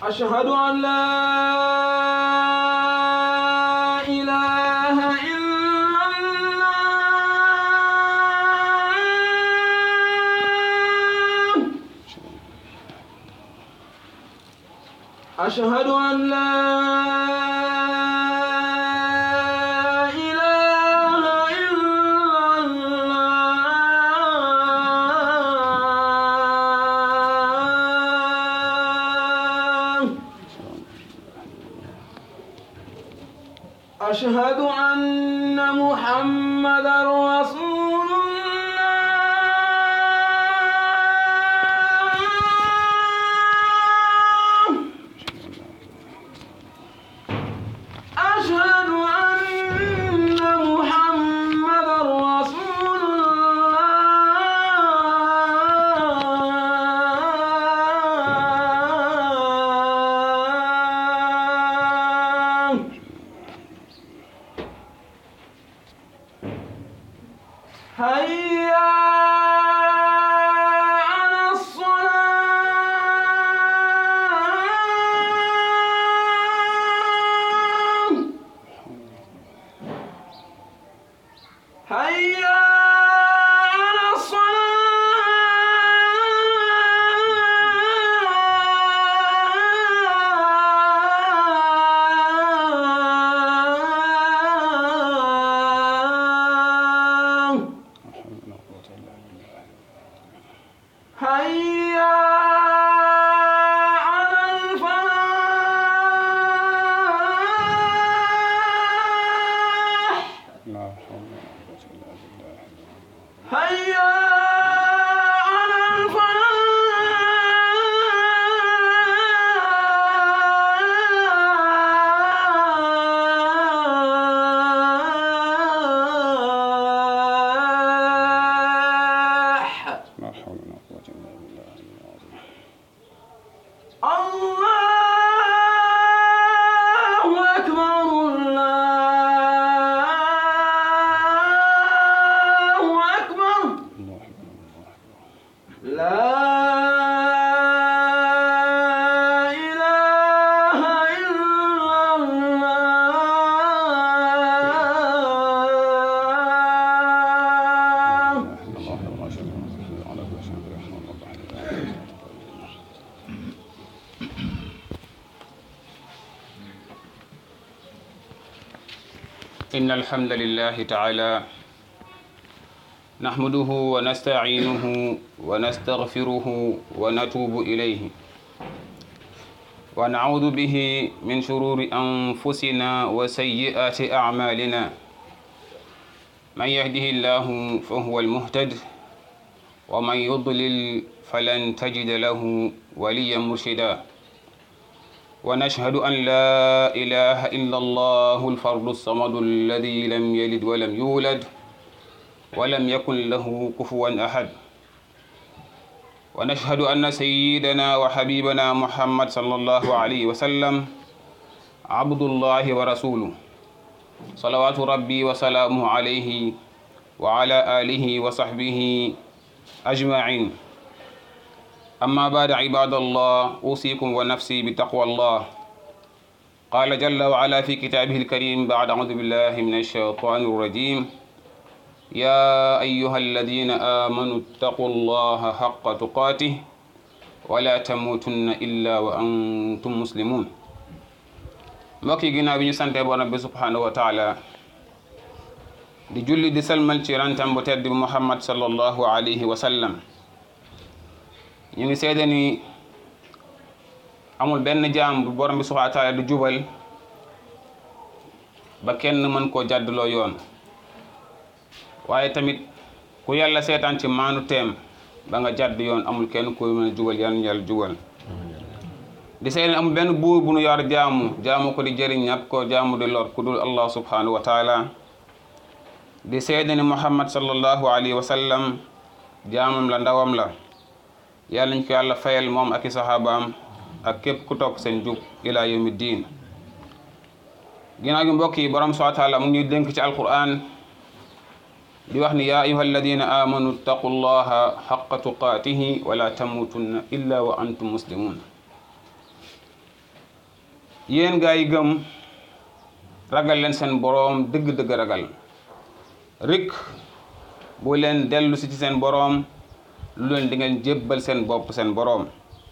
أشهد أن لا إله إلا الله. أشهد أن لا إله إلا الله. أشهد أن محمدا رسول الله. أشهد أن محمدا رسول الله. هيا على الصلاة. هيا على الصلاة. هيا على الفلاح. هيا على الفلاح. لا حول ولا قوة إلا بالله العظيم. الله أكبر. الله أكبر. الله أكبر. الله أكبر. لا إله إلا الله. الله لا شريك له على كل شيء قدير. إن الحمد لله تعالى نحمده ونستعينه ونستغفره ونتوب إليه ونعوذ به من شرور أنفسنا وسيئات أعمالنا. من يهده الله فهو المهتد ومن يضلل فلن تجد له وليا مرشدا. ونشهد أن لا إله إلا الله الفرد الصمد الذي لم يلد ولم يولد ولم يكن له كفوا أحد. ونشهد أن سيدنا وحبيبنا محمد صلى الله عليه وسلم عبد الله ورسوله صلوات ربي وسلامه عليه وعلى آله وصحبه أجمعين. أما بعد عباد الله، أوصيكم ونفسي بتقوى الله. قال جل وعلا في كتابه الكريم بعد أعوذ بالله من الشيطان الرجيم: يا أيها الذين آمنوا اتقوا الله حق تقاته ولا تموتن إلا وأنتم مسلمون. mbokk yi ginnaaw bi ñu sante borom bi subhanahu wa taala di julli di salmal ci rantam bu tedd bi Muhammad sallallahu alayhi wa sallam, ñu ngi seede ni amul benn jaam bu borom bi subhanahu wa taala du jubal ba kenn mën koo jàddloo yoon, waaye tamit ku yàlla seetaan ci maanu teem ba nga jàdd yoon amul kenn ku mën a jubal yàlla jubal. di seede amul benn buur bu nu yor jaamu ko di jëriñ ak ko jaamu di lor ku dul Allah subhanahu wa taala. di seede ni Muhammad sallallahu alayhi wa sallam jaamam la, ndawam la. yàlla ñu ko yàlla fayal moom ak i saxaabaam ak képp ku topp seen jub ila yawmi diin. ginnaaw gi mbokk yi borom subhanahu wa taala mu ngi ñuy dénk ci alquran di wax ni yaa ayuha alladina amanu ttaqu llaha xaqa tuqaatihi wala tamutunna illa wa antum muslimun. yéen gaa yi gëm ragal leen seen boroom dëgg-dëgg ragal rik bu leen dellu si ci seen boroom lu leen di ngeen jébbal seen bopp seen boroom.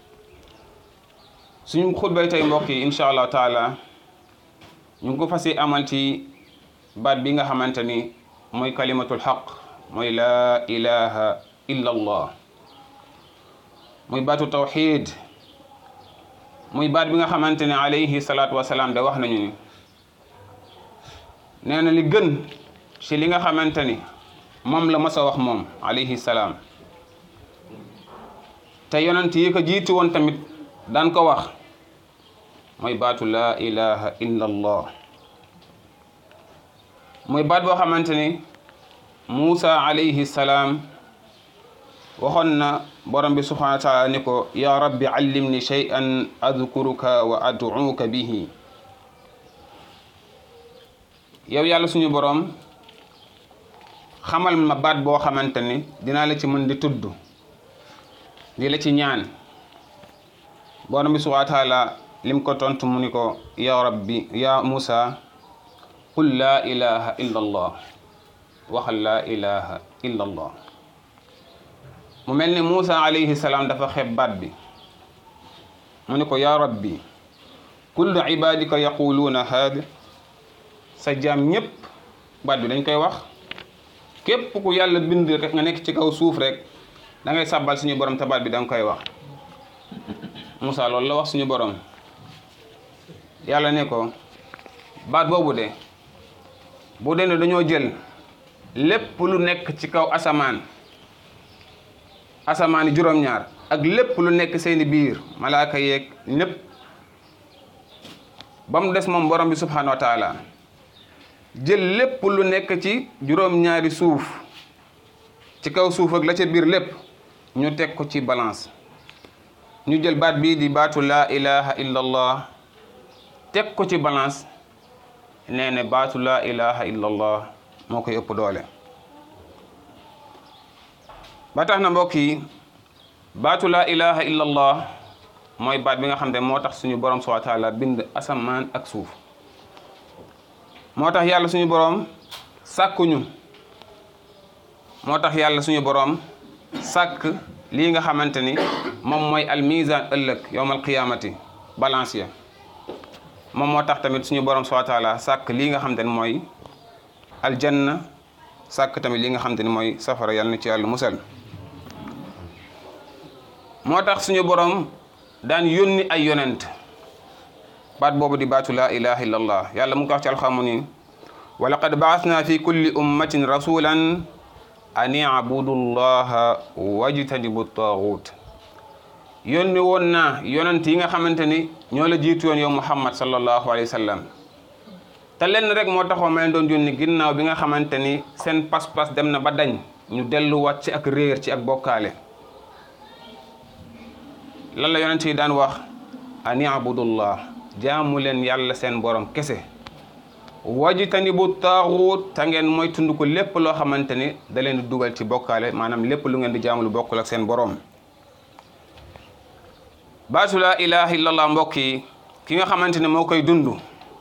suñu xutbay tey mbokk yi incha allah taala ñu ngi ko fas yi amal ci baat bi nga xamante ni mooy kalimatul xaq mooy laa ilaha illa allah muy baatu tawxid muy baat bi nga xamante ne alayhi salaatu wasalaam de wax nañu ni nee na li gën ci li nga xamante ni moom la mas a wax moom alayhi salaam te yonent yi ko jiitu woon tamit daan ko wax mooy baatu laa ilaha illa allah muy baat boo xamante ni Muusa alayhi salaam waxoon na borom bi subhanahu wa taala ni ko ya rabbi allimni shay'an adkuruka wa ad'uuka bihi yow yàlla suñu borom xamal ma baat boo xamante ni dinaa la ci mën di tudd di la ci ñaan borom bi subhanahu wa taala lim ko tontu mu ni ko ya rabbi ya Muusa qul laa ilaha illa allah waxal laa ilaha illa allah mu mel ni Muusa alayhi salaam dafa xeeb baat bi mu ni ko ya rabbi kullu ibadika yaquluuna haada sa jaam ñépp baat bi dañ koy wax képp ku yàlla bind rek nga nekk ci kaw suuf rek da ngay sàbbal suñu borom te baat bi da nga koy wax Muusa loolu la wax suñu borom yàlla ne ko baat boobu de bu dee ne dañoo jël lépp lu nekk ci kaw asamaani juróom-ñaar ak lépp lu nekk seeni biir malaaka yeeg ñépp ba mu des moom borom bi subhanahu wa taala jël lépp lu nekk ci juróom-ñaari suuf ci kaw suuf ak la ca biir lépp ñu teg ko ci balance ñu jël baat bii di baatu laa ilaha illa allah teg ko ci balance nee ne baatu laa ilaha illa allah moo koy ëpp doole ba tax na mbokk yi baatu laa ilaha illa allah mooy baat bi nga xam ne moo tax suñu borom subhanahu wa taala bind asamaan ak suuf moo tax yàlla suñu borom sàkkuñu moo tax yàlla suñu borom sàkk lii nga xamante ni moom mooy almizan ëllëg yowmal qiyaamati balance ya moom moo tax tamit suñu borom subhanahu wa taala sàkk lii nga xamante ni mooy aljanna sàkk tamit lii nga xamante ni mooy safara yàlla na ci yàlla musal moo tax suñu borom daan yónni ay yonent baat boobu di baatu laa ilaha illa allah yàlla mu ko wax ci alxamu ni wa laqad baasna fi kulli ummatin rasulan an i'budu llaha wajtanibu taaxuut yónni woon naa yonent yi nga xamante ni ñoo la jiitu yoon yow Muhammad sallallahu alayhi wa sallam te lenn rek moo taxoon ma leen doon yónni ginnaaw bi nga xamante ni seen pas-pas dem na ba dañ ñu delluwaat ci ak réer ci ak bokkaale lan la yonent yi daan wax an i'budullah jaamu leen yàlla seen borom kese wajtanibu taaxuut te ngeen mooy tund ko lépp loo xamante ni da leen di dugal ci bokkaale maanaam lépp lu ngeen di jaamu lu bokkul ak seen borom baatu laa ilaha illallah mbokk yi ki nga xamante ne moo koy dund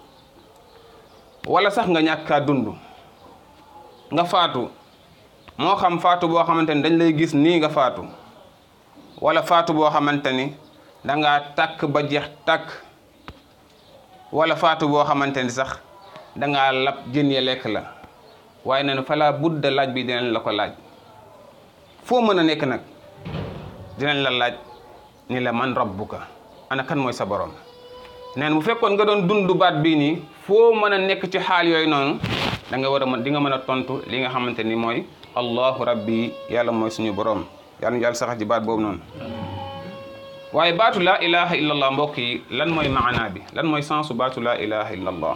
wala sax nga ñàkkaa dund nga faatu moo xam faatu boo xamante ni dañ lay gis nii nga faatu wala faatu boo xamante ni dangaa tàkk ba jeex tàkk wala faatu boo xamante ni sax dangaa lab jën ya lekk la waaye nee na fala budda laaj bi dinañ la ko laaj foo mën a nekk nag dinañ la laaj ni la man rabbuka ana kan mooy sa borom neen bu fekkoon nga doon dund baat bii nii foo mën a nekk ci xaal yooyu noonu da nga war a mën di nga mën a tontu li nga xamante ni mooy allahu rabbi yàlla mooy suñu borom yàlla ñu yàlla sax ci baat boobu noonu waaye baatu laa ilaha illallah mbokk yi lan mooy maanaa bi lan mooy sensu baatu laa ilaha illallah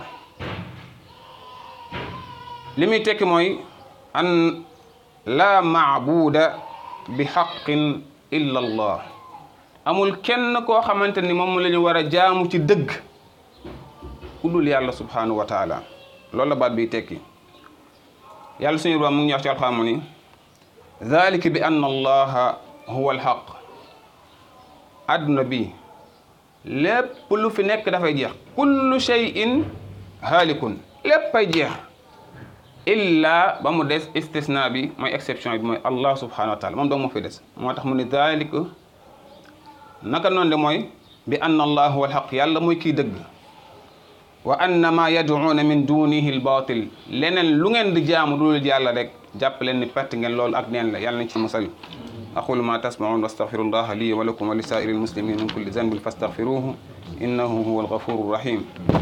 li muy tekki mooy an laa maabuda bi xaqin illa allah amul kenn koo xamante ni moom la ñu war a jaamu ci dëgg ku dul yàlla subhanahu wa taala loolu la baat biy tekki yàlla suñu borom mu ngi wax ci alxuraan mu ni dhalika bi anna allaha huwa alxaq àdduna bi lépp lu fi nekk dafay jeex kullu shay'in haalikun léppay jeex illa ba mu des istisna bi mooy exception bi mooy allah subhanahu wa taala moom dong moo fi des moo tax mu ne daalika naka noonu de mooy bi anna allah huwa alxaq yàlla mooy kii dëgg wa anna ma yad'uuna min dunihi albaatil leneen lu ngeen di jaamu dul yàlla rek jàpp leen ni perte ngeen loolu ak neen la yàlla nañ ci musal aqulu ma tasma'un wa astaghfirullaha li wa lakum wa li saa'iril muslimin min kulli dhanbin fastaghfiruhu innahu huwa alghafuru rahim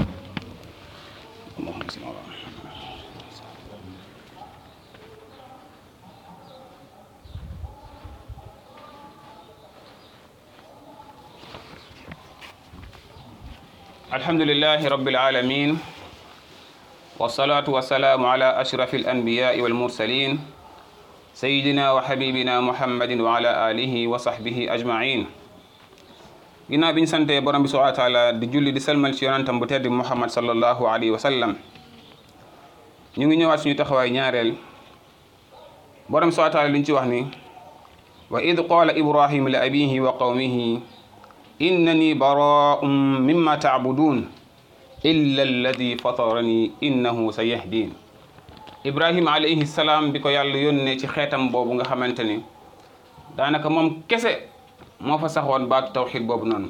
alhamdulillahi rabbil alamin wassalatu wassalamu ala ashrafil anbiya'i wal mursalin sayyidina wa habibina muhammadin wa ala alihi wa sahbihi ajma'in ginnaaw bi ñu sante borom bi subhanahu wa taala di julli di salmal ci yonantam bu tedd muhammad sallallahu alayhi wa sallam ñu ngi ñëwaat suñu taxawaay ñaareel borom bi subhanahu wa taala li ñu ci wax ni wa id qala ibrahim li abihi wa qawmihi innani bara'un mimma ta'budun illa alladi fatarani innahu sayahdin ibrahima alayhi salaam bi ko yàlla yónnee ci xeetam boobu nga xamante ni daanaka moom kese moo fa saxoon baatu tawxid boobu noonu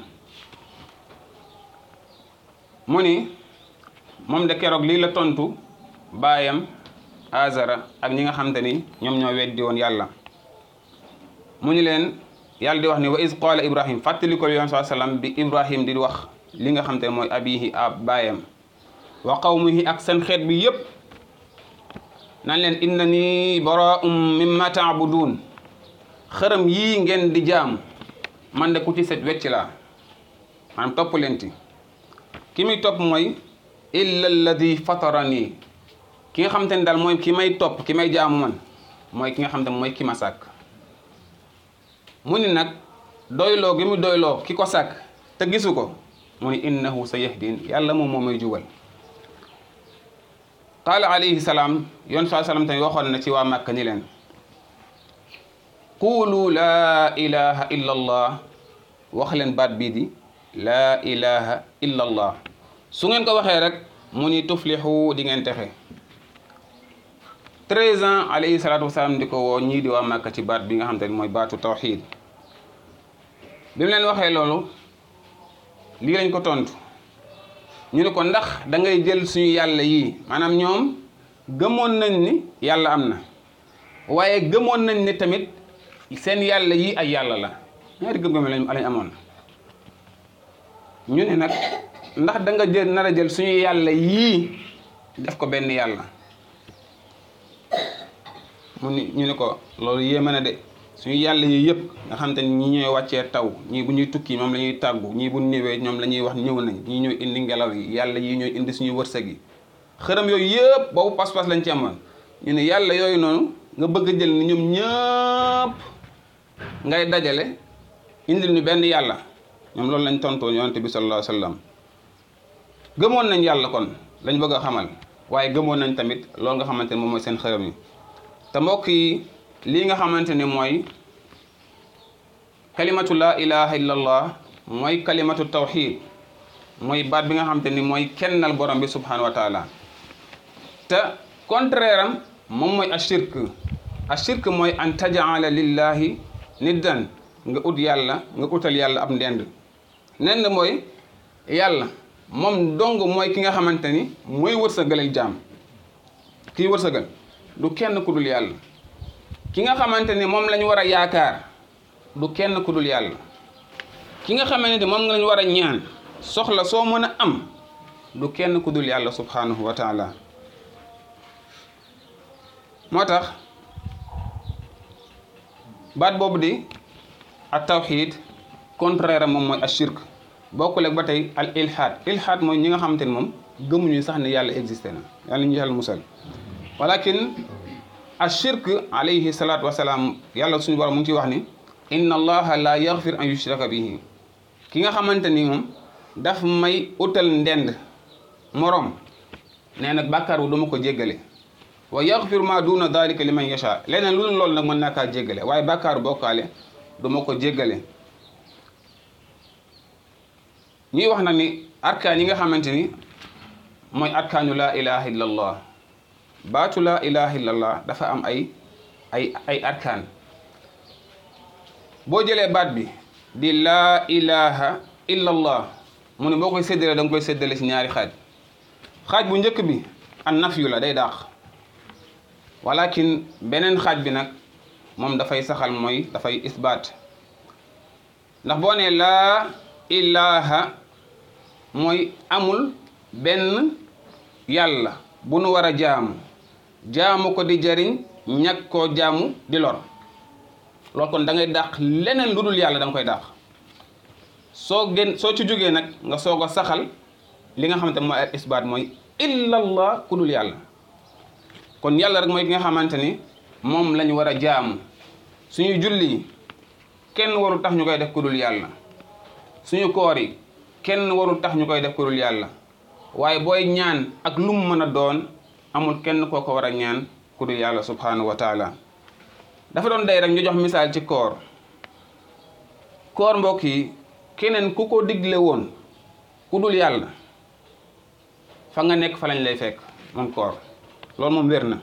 mu ni moom de keroog lii la tontu baayam azara ak ñi nga xamante ni ñoom ñoo weddi woon yàlla mu ni leen yàlla di wax ni wa iz qaala ibrahim fàttali ko yoon saa sallam bi ibrahim di wax li nga xam te mooy abihi ab baayam wa qawmihi ak seen xeet bi yépp naan leen innani bara'um mimma ta'budun xërëm yii ngeen di jaam man de ku ci set wecc laa maanaam topp leen ci ki muy topp mooy illa alladi fatarani ki nga xam te ne daal mooy ki may topp ki may jaamu man mooy ki nga xam te mooy ki ma sàkk mu ni nag doyloo gi mu doyloo ki ko sàkk te gisu ko mu ni innahu sayahdin yàlla moom moo may jubal qaala alayhi salaam yoon saa salaam tamit waxoon na ci waa Màkka ni leen quulu laa ilaha illa allah wax leen baat bii di laa ilaha illa allah su ngeen ko waxee rek mu ni tuflixu di ngeen texe 13 ans alayhi salaatu wasalaam di ko woo ñii di waa Màkka ci baat bi nga xam te ne mooy baatu tawxiid bi mu leen waxee loolu lii lañ ko tontu ñu ne ko ndax da ngay jël suñu yàlla yii maanaam ñoom gëmoon nañ ni yàlla am na waaye gëmoon nañ ni tamit seen yàlla yii ay yàlla la ñaari gëm-gëm lañ amoon ñu ne nag ndax da nga jël nar a jël suñu yàlla yii def ko benn yàlla mu ni ñu ne ko loolu yéeme na de suñu yàlla yi yëpp nga xam te ni ñi ñooy wàccee taw ñii bu ñuy tukki moom la ñuy tàggu ñii bu ñëwee ñoom la ñuy wax ñëw nañ ñii ñooy indi ngelaw yi yàlla yi ñooy indi suñu wërsëg yi xërëm yooyu yëpp boobu pas-pas lañ ci amoon ñu ne yàlla yooyu noonu nga bëgg a jël ni ñoom ñëpp ngay dajale indil ñu benn yàlla ñoom loolu lañ tontoo yonent bi sallallahu alayhi wa sallam gëmoon nañ yàlla kon lañ bëgg a xamal waaye gëmoon nañ tamit loolu nga xamante ne moom mooy seen xërëm yi te mbokk yi lii nga xamante ni mooy kalimatu laa ilaha illallah mooy kalimatu tawxid mooy baat bi nga xamante ni mooy kennal borom bi subhanahu wa taala te contraire am moom mooy ashirk mooy an tajala lillahi niddan nga ut yàlla nga utal yàlla ab ndend mooy yàlla moom dong mooy ki nga xamante ni mooy wërsëgalal jaam kii wërsëgal du kenn ku dul yàlla ki nga xamante ni moom lañ war a yaakaar du kenn ku dul yàlla ki nga xamante ni moom lañ war a ñaan soxla soo mën a am du kenn ku dul yàlla subhanahu wa taala moo tax baat boobu di ak tawxiid contraire moom mooy ashirk bokkul ak ba tey al ilhaad mooy ñi nga xamante ni moom gëmuñu sax ne yàlla existé na yàlla ñu yàlla musal walakin ashirk alayhi salaatu wasalaam yàlla suñu borom mu ngi ciy wax ni inna allaha la yaghfir an yushraka bihi ki nga xamante ni moom daf may utal ndend moroom nee nag bàkkaar bu duma ko jéggale wa yaghfir ma duna dalika liman yasha leneen lu loolu nag mën naa kaa jéggale waaye bàkkaaru bokkaale duma ko jéggale ñuy wax nag ni arkaan yi nga xamante ni mooy arkaanu laa ilaha illa allah baatu laa ilaha illa allah dafa am ay arkaan boo jëlee baat bi di laa ilaha illa allah mu ne boo koy séddale da nga koy séddale ci ñaari xaaj bu njëkk bi an nafyu la day dàq walakin beneen xaaj bi nag moom dafay saxal mooy dafay isbaat ndax boo nee laa ilaha mooy amul benn yàlla bu nu war a jaamu ko di jariñ ñàkk koo jaamu di lor loolu kon da ngay dàq leneen lu dul yàlla da nga koy dàq soo ci jógee nag nga soog a saxal li nga xamante mooy al isbaat mooy illallah ku dul yàlla kon yàlla rek mooy ki nga xamante ni moom lañ war a jaamu suñuy julli kenn warul tax ñu koy def ku dul yàlla suñu koor yi kenn warul tax ñu koy def ku dul yàlla waaye booy ñaan ak lu mu mën a doon amul kenn koo ko war a ñaan ku dul yàlla subhanahu wa taala dafa doon day rek ñu jox misaal ci koor mbokk yi keneen ku ko digle woon ku dul yàlla fa nga nekk fa lañ lay fekk moom koor loolu moom wér na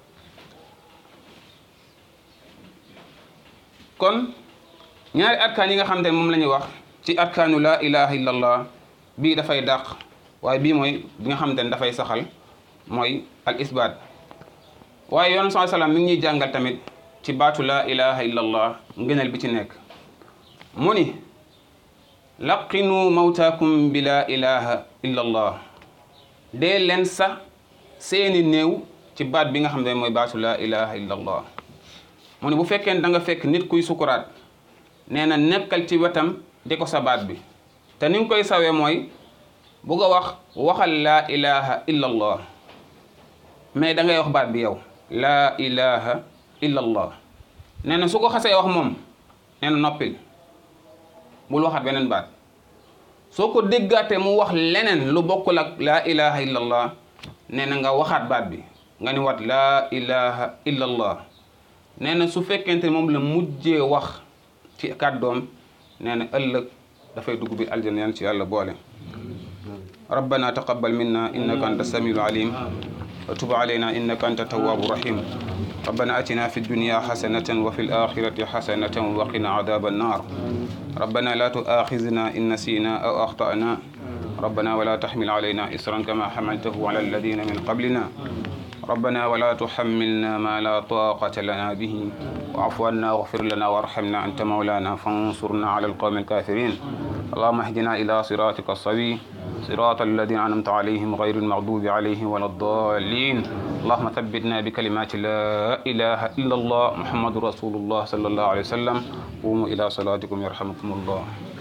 kon ñaari arkaan yi nga xam te moom la ñuy wax ci arkaanu laa ilaha illa allah bii dafay dàq waaye bii mooy bi nga xam te ne dafay saxal mooy al isbaat waaye yoon sallallahu alayhi wasallam mi ngi ñuy jàngal tamit ci baatu laa ilaha illa allah ngëneel bi ci nekk mu ni laqinu mawtaakum bi laa ilaha illa allah dee leen sax seeni néew ci baat bi nga xam ne mooy baatu laa ilaha illa allah mu ne bu fekkee da nga fekk nit kuy sukuraat nee na nekkal ci wetam di ko sa baat bi te ni nga koy sawee mooy bugg a waxal laa ilaha illa allah mais da ngay wax baat bi yow laa ilaha illa allah nee na su ko xasee wax moom nee na noppil bul waxaat beneen baat soo ko déggaatee mu wax leneen lu bokkul ak laa ilaha illa allah nee na nga waxaat baat bi nga ni wat laa ilaha illa allah nee na su fekkente ne moom la mujjee wax ci kàddoom nee na ëllëg dafay dugg bi aljanna yan ci yàlla boole rabbana taqabbal minna innaka anta samiul alim wa tub alayna innaka anta tawwabu rahim ربنا آتنا في الدنيا حسنة وفي الآخرة حسنة وقنا عذاب النار ربنا لا تؤاخذنا إن نسينا أو أخطأنا ربنا ولا تحمل علينا إصرا كما حملته على الذين من قبلنا ربنا ولا تحملنا ما لا طاقة لنا به واعف عنا واغفر لنا وارحمنا أنت مولانا فانصرنا على القوم الكافرين اللهم اهدنا إلى صراطك السوي صراط الذين أنعمت عليهم غير المغضوب عليهم ولا الضالين اللهم ثبتنا بكلمات لا إله إلا الله محمد رسول الله صلى الله عليه وسلم قوموا إلى صلاتكم يرحمكم الله